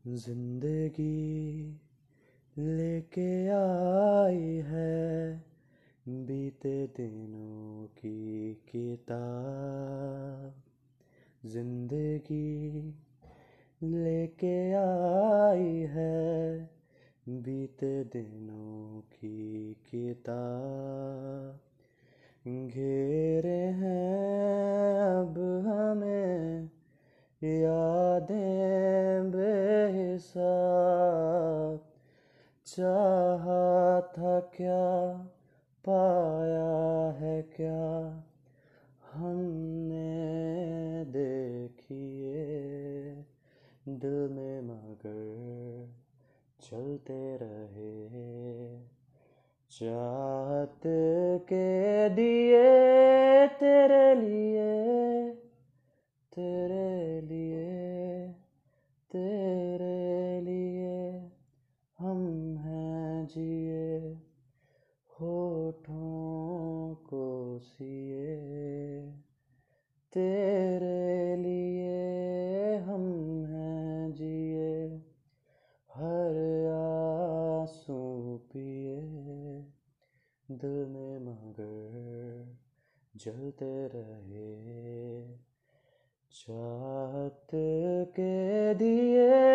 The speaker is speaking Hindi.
जिंदगी लेके आई है बीते दिनों की किताब। जिंदगी लेके आई है बीते दिनों की किताब। घेरे हैं अब हमें यादें बेहिसाब। चाहा था क्या, पाया है क्या, हमने देखिए दिल में मगर चलते रहे। चाहत के दिए तेरे लिए, तेरे लिए, तेरे लिए हम हैं जिए, होठों को सिए। तेरे लिए हम हैं जिए, हर आंसू पिए दिल में मगर जलते रहे। चाहत के दिए